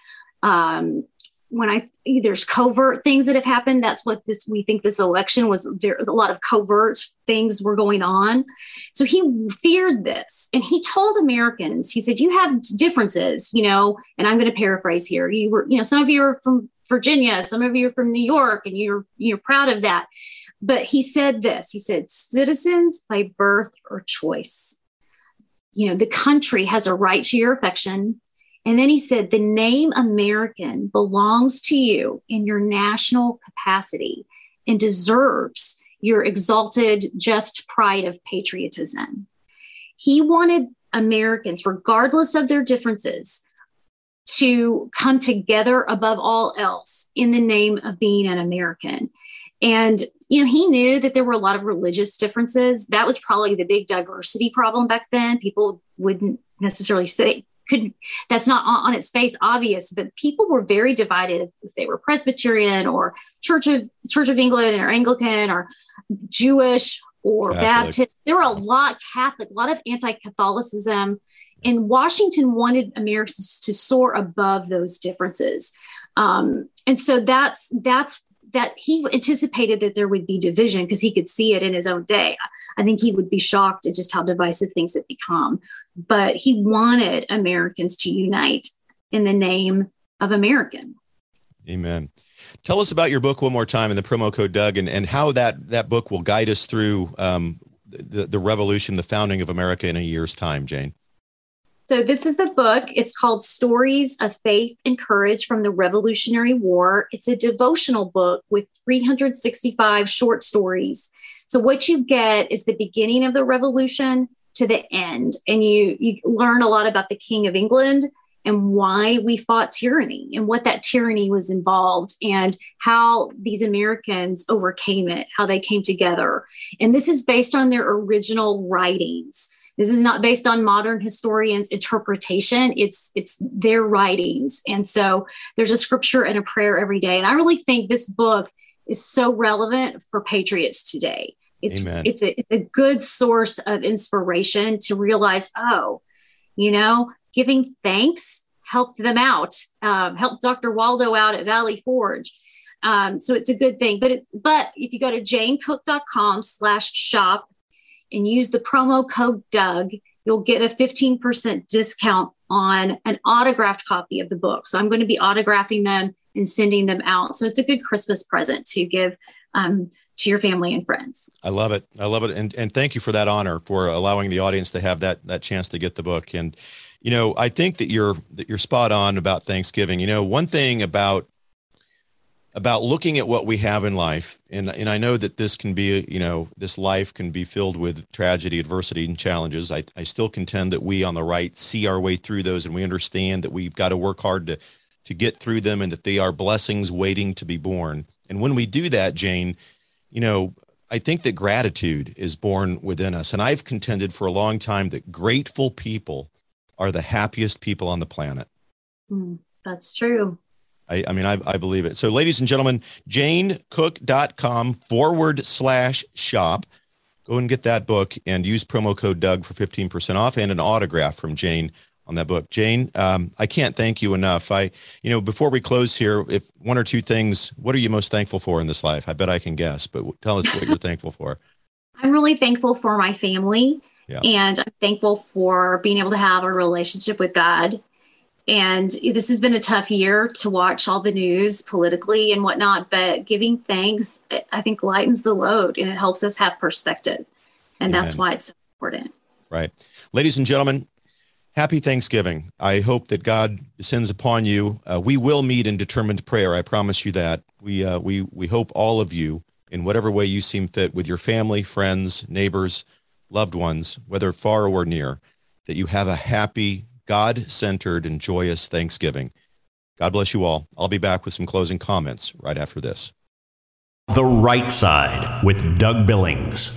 Um, when I there's covert things that have happened, that's what this we think this election was. There a lot of covert things were going on. So he feared this, and he told Americans, he said, "You have differences, you know." And I'm going to paraphrase here. You were, you know, some of you are from Virginia, some of you are from New York, and you're you're proud of that. But he said this. He said, "Citizens by birth or choice, you know, the country has a right to your affection." And then he said, the name American belongs to you in your national capacity and deserves your exalted, just pride of patriotism. He wanted Americans, regardless of their differences, to come together above all else in the name of being an American. And, you know, he knew that there were a lot of religious differences. That was probably the big diversity problem back then. People wouldn't necessarily say, Could, that's not on, on its face obvious, but people were very divided if they were Presbyterian or Church of Church of England or Anglican or Jewish or Catholic. Baptist. There were a lot Catholic, a lot of anti-Catholicism, and Washington wanted Americans to soar above those differences. Um, and so that's that's that he anticipated that there would be division because he could see it in his own day. I think he would be shocked at just how divisive things have become. But he wanted Americans to unite in the name of American. Amen. Tell us about your book one more time and the promo code Doug, and, and how that, that book will guide us through um, the, the revolution, the founding of America in a year's time, Jane. So this is the book. It's called Stories of Faith and Courage from the Revolutionary War. It's a devotional book with three hundred sixty-five short stories. So what you get is the beginning of the revolution to the end. And you, you learn a lot about the King of England and why we fought tyranny and what that tyranny was involved and how these Americans overcame it, how they came together. And this is based on their original writings. This is not based on modern historians' interpretation. It's it's their writings. And so there's a scripture and a prayer every day. And I really think this book is so relevant for patriots today. It's Amen. it's a, it's a good source of inspiration to realize, oh, you know, giving thanks helped them out, um, helped Doctor Waldo out at Valley Forge. Um, so it's a good thing. But it, but if you go to jane cook dot com slash shop and use the promo code Doug, you'll get a fifteen percent discount on an autographed copy of the book. So I'm going to be autographing them and sending them out. So it's a good Christmas present to give um, to your family and friends. I love it. I love it. And and thank you for that honor, for allowing the audience to have that that chance to get the book. And, you know, I think that you're that you're spot on about Thanksgiving. You know, one thing about about looking at what we have in life, and and I know that this can be, you know, this life can be filled with tragedy, adversity, and challenges. I, I still contend that we on the right see our way through those, and we understand that we've got to work hard to to get through them, and that they are blessings waiting to be born. And when we do that, Jane, you know, I think that gratitude is born within us. And I've contended for a long time that grateful people are the happiest people on the planet. Mm, that's true. I, I mean, I, I believe it. So ladies and gentlemen, jane cook dot com forward slash shop. Go and get that book and use promo code Doug for fifteen percent off and an autograph from Jane on that book. Jane, um, I can't thank you enough. I, you know, before we close here, if one or two things, what are you most thankful for in this life? I bet I can guess, but tell us what you're thankful for. I'm really thankful for my family. Yeah. And I'm thankful for being able to have a relationship with God. And this has been a tough year to watch all the news politically and whatnot, but giving thanks, I think, lightens the load and it helps us have perspective. And Amen. That's why it's so important. Right. Ladies and gentlemen, happy Thanksgiving. I hope that God descends upon you. Uh, we will meet in determined prayer. I promise you that. We, uh, we, we hope all of you, in whatever way you seem fit, with your family, friends, neighbors, loved ones, whether far or near, that you have a happy, God-centered, and joyous Thanksgiving. God bless you all. I'll be back with some closing comments right after this. The Right Side with Doug Billings.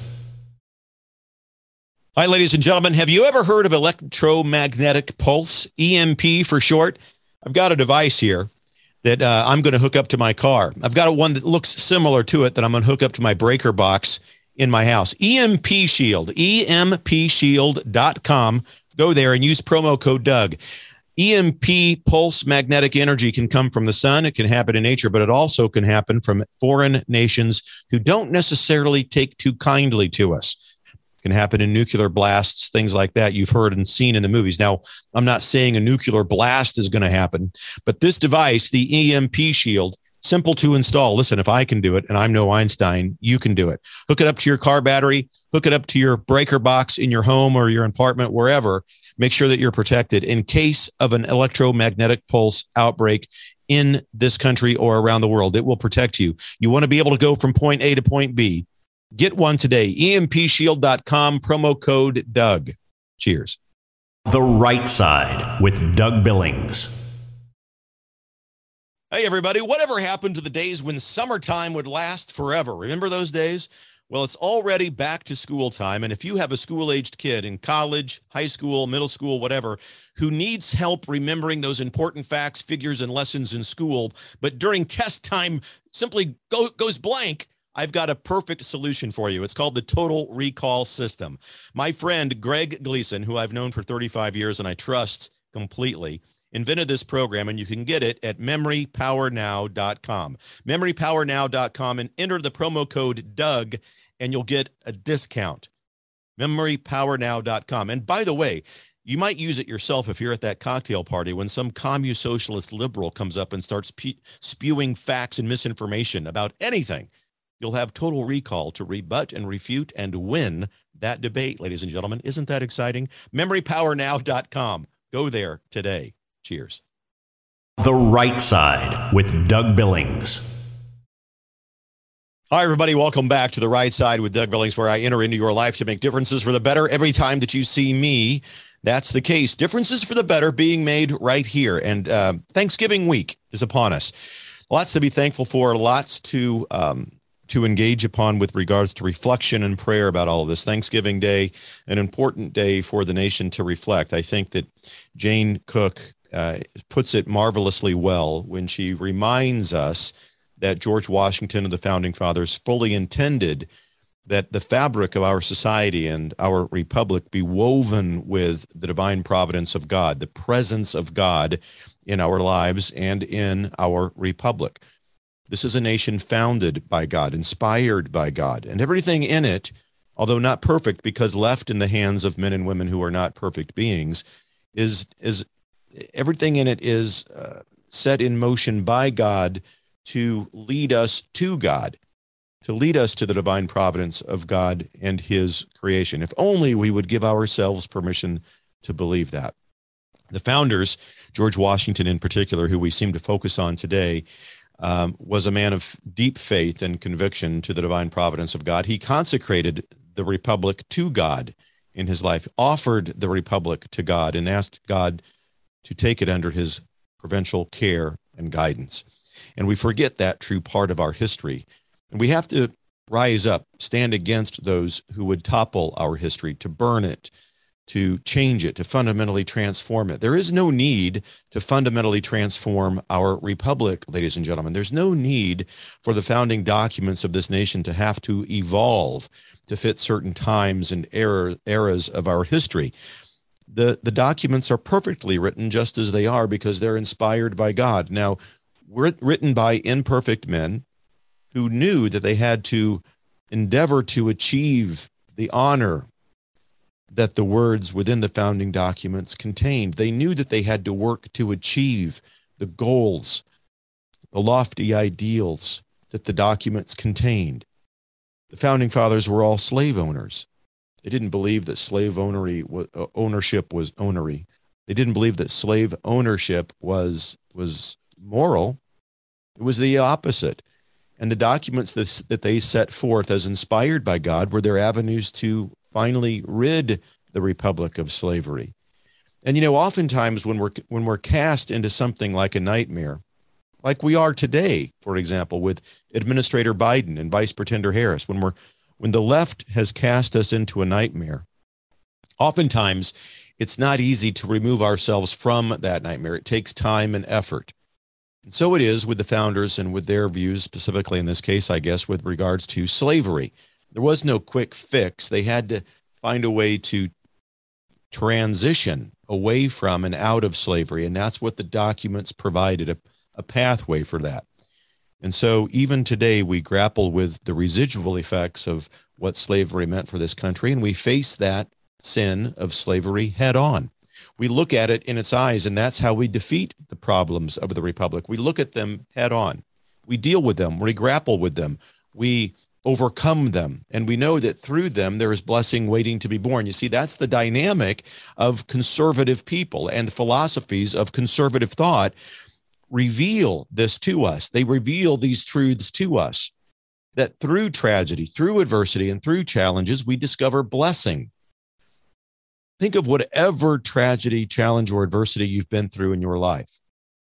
Hi, ladies and gentlemen. Have you ever heard of electromagnetic pulse, E M P for short? I've got a device here that uh, I'm going to hook up to my car. I've got a one that looks similar to it that I'm going to hook up to my breaker box in my house. E M P Shield, E M P shield dot com. Go there and use promo code Doug. E M P pulse magnetic energy can come from the sun. It can happen in nature, but it also can happen from foreign nations who don't necessarily take too kindly to us. Can happen in nuclear blasts, things like that you've heard and seen in the movies. Now, I'm not saying a nuclear blast is going to happen, but this device, the E M P Shield, simple to install. Listen, if I can do it, and I'm no Einstein, you can do it. Hook it up to your car battery, hook it up to your breaker box in your home or your apartment, wherever. Make sure that you're protected in case of an electromagnetic pulse outbreak in this country or around the world. It will protect you. You want to be able to go from point A to point B. Get one today. E M P shield dot com, promo code Doug. Cheers. The Right Side with Doug Billings. Hey, everybody. Whatever happened to the days when summertime would last forever? Remember those days? Well, it's already back to school time. And if you have a school-aged kid in college, high school, middle school, whatever, who needs help remembering those important facts, figures, and lessons in school, but during test time simply go, goes blank, I've got a perfect solution for you. It's called the Total Recall System. My friend, Greg Gleason, who I've known for thirty-five years and I trust completely, invented this program, and you can get it at memory power now dot com. memory power now dot com, and enter the promo code Doug, and you'll get a discount. memory power now dot com. And by the way, you might use it yourself if you're at that cocktail party when some commune socialist liberal comes up and starts pe- spewing facts and misinformation about anything. You'll have total recall to rebut and refute and win that debate, ladies and gentlemen. Isn't that exciting? memory power now dot com. Go there today. Cheers. The Right Side with Doug Billings. Hi, everybody. Welcome back to The Right Side with Doug Billings, where I enter into your life to make differences for the better. Every time that you see me, That's the case. Differences for the better being made right here. And uh, Thanksgiving week is upon us. Lots to be thankful for, lots to um, to engage upon with regards to reflection and prayer about all of this. Thanksgiving Day, an important day for the nation to reflect. I think that Jane Cook uh, puts it marvelously well when she reminds us that George Washington and the Founding Fathers fully intended that the fabric of our society and our republic be woven with the divine providence of God, the presence of God in our lives and in our republic. This is a nation founded by God, inspired by God, and everything in it, although not perfect because left in the hands of men and women who are not perfect beings, is, is everything in it is uh, set in motion by God to lead us to God, to lead us to the divine providence of God and his creation. If only we would give ourselves permission to believe that. The founders, George Washington in particular, who we seem to focus on today, um, was a man of deep faith and conviction to the divine providence of God. He consecrated the republic to God in his life, offered the republic to God, and asked God to take it under his providential care and guidance. And we forget that true part of our history. And we have to rise up, stand against those who would topple our history, to burn it, to change it, to fundamentally transform it. There is no need to fundamentally transform our republic, ladies and gentlemen. There's no need for the founding documents of this nation to have to evolve to fit certain times and era, eras of our history. The, the documents are perfectly written just as they are because they're inspired by God. Now, written by imperfect men who knew that they had to endeavor to achieve the honor that the words within the founding documents contained. They knew that they had to work to achieve the goals, the lofty ideals that the documents contained. The founding fathers were all slave owners. They didn't believe that slave ownery, ownership was ownery. They didn't believe that slave ownership was, was moral. It was the opposite. And the documents that, that they set forth as inspired by God were their avenues to finally rid the republic of slavery. And, you know, oftentimes when we're, when we're cast into something like a nightmare, like we are today, for example, with Administrator Biden and Vice Pretender Harris, when we're, when the left has cast us into a nightmare, oftentimes it's not easy to remove ourselves from that nightmare. It takes time and effort. And so it is with the founders and with their views, specifically in this case, I guess, with regards to slavery. There was no quick fix. They had to find a way to transition away from and out of slavery, and that's what the documents provided, a, a pathway for that. And so even today, we grapple with the residual effects of what slavery meant for this country, and we face that sin of slavery head on. We look at it in its eyes, and that's how we defeat the problems of the republic. We look at them head on. We deal with them. We grapple with them. We overcome them. And we know that through them, there is blessing waiting to be born. You see, that's the dynamic of conservative people, and philosophies of conservative thought reveal this to us. They reveal these truths to us, that through tragedy, through adversity, and through challenges, we discover blessing. Think of whatever tragedy, challenge, or adversity you've been through in your life.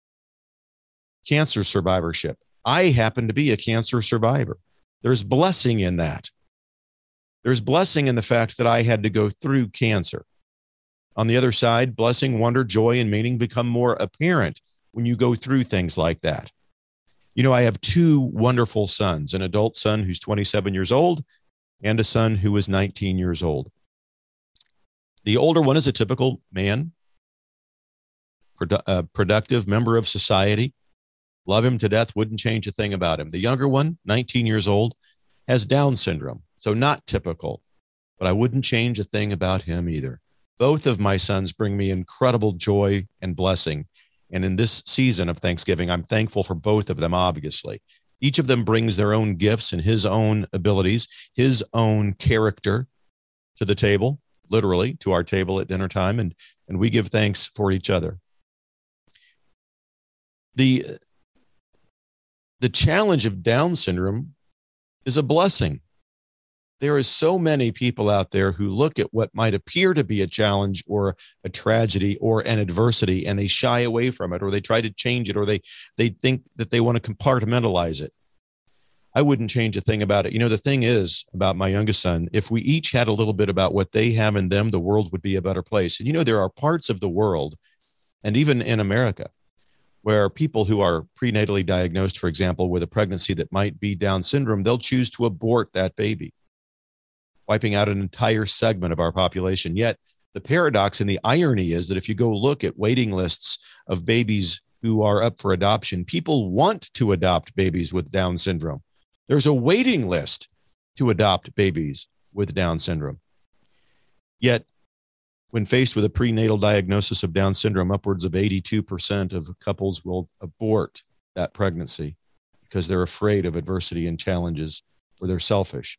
Cancer survivorship. I happen to be a cancer survivor. There's blessing in that. There's blessing in the fact that I had to go through cancer. On the other side, blessing, wonder, joy, and meaning become more apparent when you go through things like that. You know, I have two wonderful sons, an adult son who's twenty-seven years old and a son who is nineteen years old. The older one is a typical man, produ- uh, productive member of society. Love him to death, wouldn't change a thing about him. The younger one, nineteen years old, has Down syndrome, so not typical, but I wouldn't change a thing about him either. Both of my sons bring me incredible joy and blessing. And in this season of Thanksgiving, I'm thankful for both of them, obviously. Each of them brings their own gifts and his own abilities, his own character to the table, literally to our table at dinner time, and, and we give thanks for each other. The, the challenge of Down syndrome is a blessing. there is so many people out there who look at what might appear to be a challenge or a tragedy or an adversity, and they shy away from it, or they try to change it, or they, they think that they want to compartmentalize it. I wouldn't change a thing about it. You know, the thing is about my youngest son, if we each had a little bit about what they have in them, the world would be a better place. And, you know, there are parts of the world, and even in America, where people who are prenatally diagnosed, for example, with a pregnancy that might be Down syndrome, they'll choose to abort that baby, wiping out an entire segment of our population. Yet the paradox and the irony is that if you go look at waiting lists of babies who are up for adoption, people want to adopt babies with Down syndrome. There's a waiting list to adopt babies with Down syndrome. Yet, when faced with a prenatal diagnosis of Down syndrome, upwards of eighty-two percent of couples will abort that pregnancy because they're afraid of adversity and challenges, or they're selfish.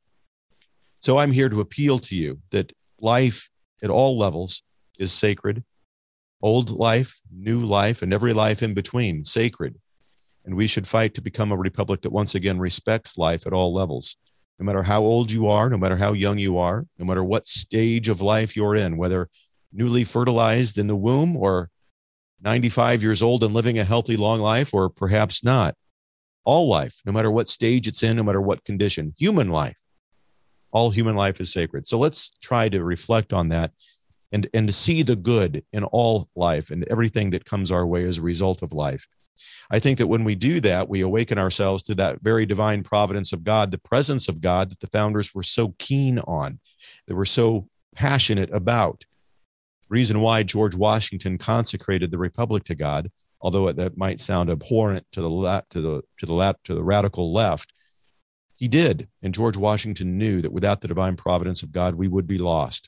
So I'm here to appeal to you that life at all levels is sacred. Old life, new life, and every life in between, sacred. And we should fight to become a republic that once again respects life at all levels. No matter how old you are, no matter how young you are, no matter what stage of life you're in, whether newly fertilized in the womb or ninety-five years old and living a healthy, long life, or perhaps not. All life, no matter what stage it's in, no matter what condition, human life, all human life is sacred. So let's try to reflect on that and, and to see the good in all life and everything that comes our way as a result of life. I think that when we do that, we awaken ourselves to that very divine providence of God, the presence of God that the founders were so keen on, that were so passionate about. Reason why George Washington consecrated the republic to God, although that might sound abhorrent to the la- to the to the la- to the radical left, he did, and George Washington knew that without the divine providence of God, we would be lost.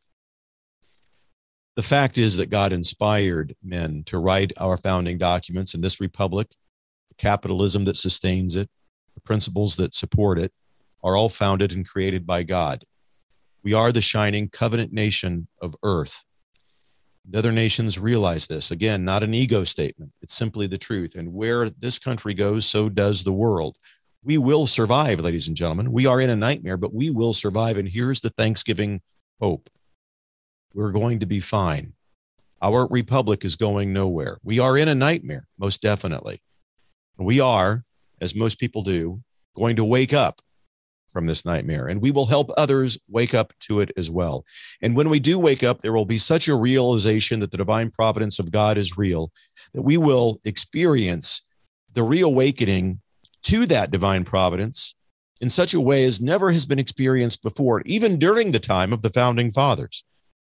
The fact is that God inspired men to write our founding documents, and this republic, the capitalism that sustains it, the principles that support it, are all founded and created by God. We are the shining covenant nation of earth. And other nations realize this. Again, not an ego statement. It's simply the truth. And where this country goes, so does the world. We will survive, ladies and gentlemen. We are in a nightmare, but we will survive. And here's the Thanksgiving hope. We're going to be fine. Our republic is going nowhere. We are in a nightmare, most definitely. We are, as most people do, going to wake up from this nightmare, and we will help others wake up to it as well. And when we do wake up, there will be such a realization that the divine providence of God is real, that we will experience the reawakening to that divine providence in such a way as never has been experienced before, even during the time of the founding fathers.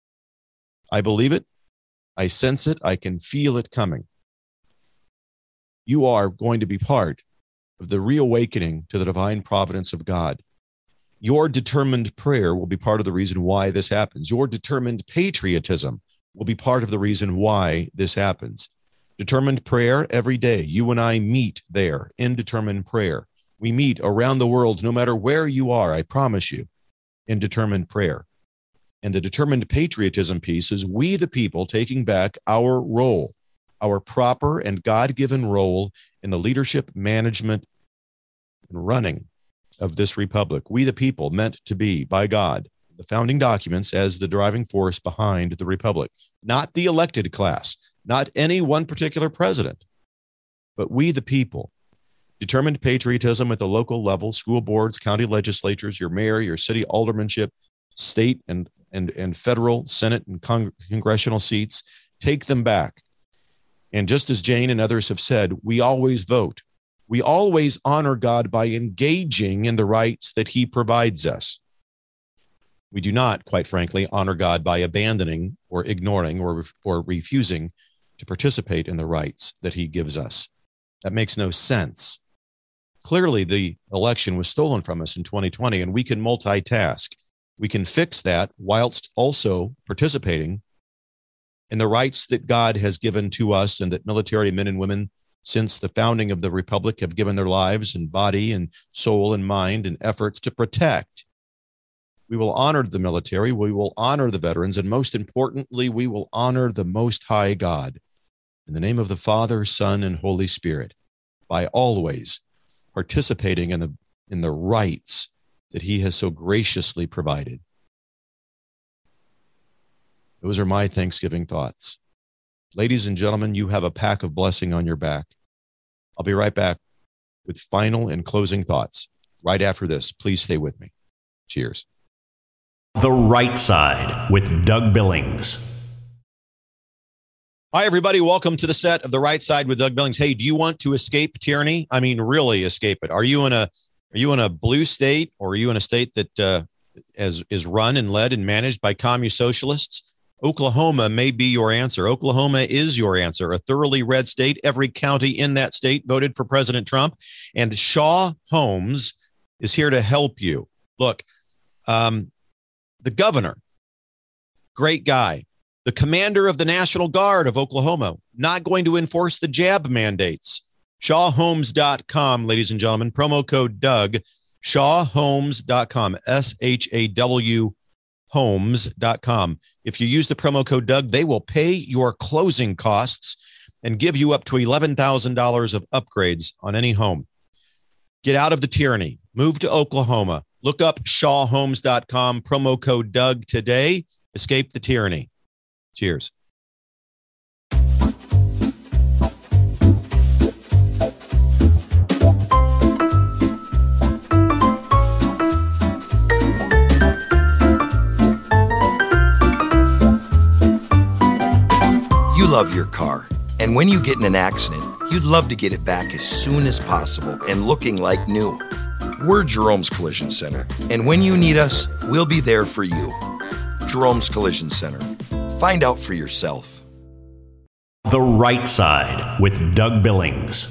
I believe it. I sense it. I can feel it coming. You are going to be part of the reawakening to the divine providence of God. Your determined prayer will be part of the reason why this happens. Your determined patriotism will be part of the reason why this happens. Determined prayer every day. You and I meet there in determined prayer. We meet around the world, no matter where you are, I promise you, in determined prayer. And the determined patriotism piece is we, the people, taking back our role, our proper and God-given role in the leadership, management, and running of this republic. We, the people, meant to be, by God, the founding documents as the driving force behind the republic. Not the elected class, not any one particular president, but we, the people. Determined patriotism at the local level, school boards, county legislatures, your mayor, your city aldermanship, state and and, and federal, Senate, and con- congressional seats, take them back. And just as Jane and others have said, we always vote. We always honor God by engaging in the rights that he provides us. We do not, quite frankly, honor God by abandoning or ignoring or, or refusing to participate in the rights that he gives us. That makes no sense. Clearly, the election was stolen from us in twenty twenty, and we can multitask. We can fix that whilst also participating in the rights that God has given to us and that military men and women since the founding of the republic have given their lives and body and soul and mind and efforts to protect. We will honor the military, we will honor the veterans, and most importantly, we will honor the Most High God in the name of the Father, Son, and Holy Spirit by always participating in the, in the rights that he has so graciously provided. Those are my Thanksgiving thoughts. Ladies and gentlemen, you have a pack of blessing on your back. I'll be right back with final and closing thoughts right after this. Please stay with me. Cheers. The Right Side with Doug Billings. Hi, everybody. Welcome to the set of The Right Side with Doug Billings. Hey, do you want to escape tyranny? I mean, really escape it. Are you in a are you in a blue state, or are you in a state that uh, is, is run and led and managed by commie socialists? Oklahoma may be your answer. Oklahoma is your answer. A thoroughly red state. Every county in that state voted for President Trump. And Shaw Holmes is here to help you. Look, um, the governor, great guy. The commander of the National Guard of Oklahoma, not going to enforce the jab mandates. shaw homes dot com, ladies and gentlemen. Promo code Doug, shaw homes dot com, S H A W homes dot com. If you use the promo code Doug, they will pay your closing costs and give you up to eleven thousand dollars of upgrades on any home. Get out of the tyranny. Move to Oklahoma. Look up shaw homes dot com, promo code Doug today. Escape the tyranny. Cheers. You love your car, and when you get in an accident, you'd love to get it back as soon as possible and looking like new. We're Jerome's Collision Center, and when you need us, we'll be there for you. Jerome's Collision Center. Find out for yourself. The Right Side with Doug Billings.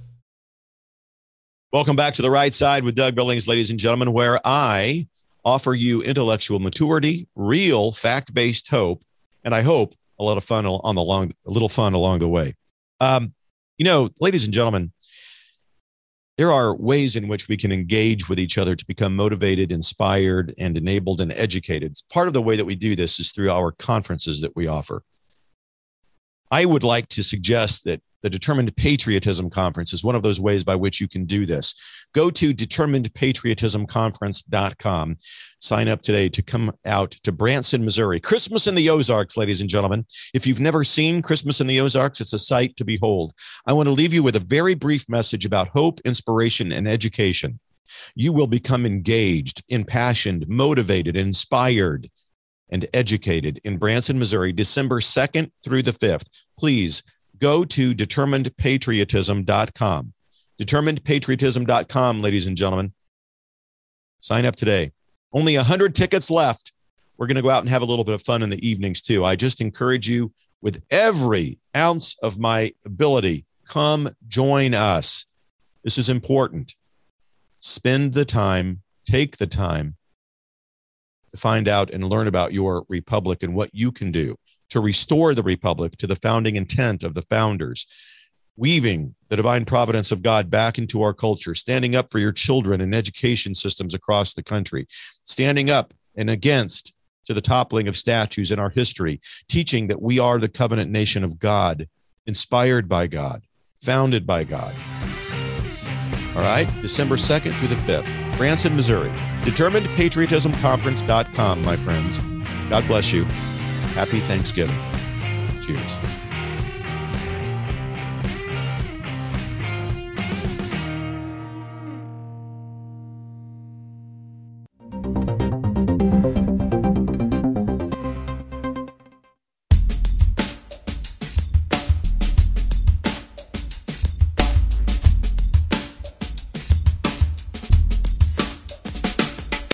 Welcome back to The Right Side with Doug Billings, ladies and gentlemen, where I offer you intellectual maturity, real fact-based hope, and I hope a lot of fun on the long, a little fun along the way. Um, you know, ladies and gentlemen, there are ways in which we can engage with each other to become motivated, inspired, and enabled and educated. Part of the way that we do this is through our conferences that we offer. I would like to suggest that the Determined Patriotism Conference is one of those ways by which you can do this. Go to determined patriotism conference dot com. Sign up today to come out to Branson, Missouri. Christmas in the Ozarks, ladies and gentlemen. If you've never seen Christmas in the Ozarks, it's a sight to behold. I want to leave you with a very brief message about hope, inspiration, and education. You will become engaged, impassioned, motivated, inspired, and educated in Branson, Missouri, December second through the fifth. Please go to determined patriotism dot com. determined patriotism dot com, ladies and gentlemen. Sign up today. Only one hundred tickets left. We're going to go out and have a little bit of fun in the evenings, too. I just encourage you with every ounce of my ability, come join us. This is important. Spend the time, take the time to find out and learn about your republic and what you can do to restore the republic to the founding intent of the founders, weaving the divine providence of God back into our culture, standing up for your children and education systems across the country, standing up and against to the toppling of statues in our history, teaching that we are the covenant nation of God, inspired by God, founded by God. All right, December second through the fifth, Branson, Missouri. determined patriotism conference dot com, my friends. God bless you. Happy Thanksgiving. Cheers.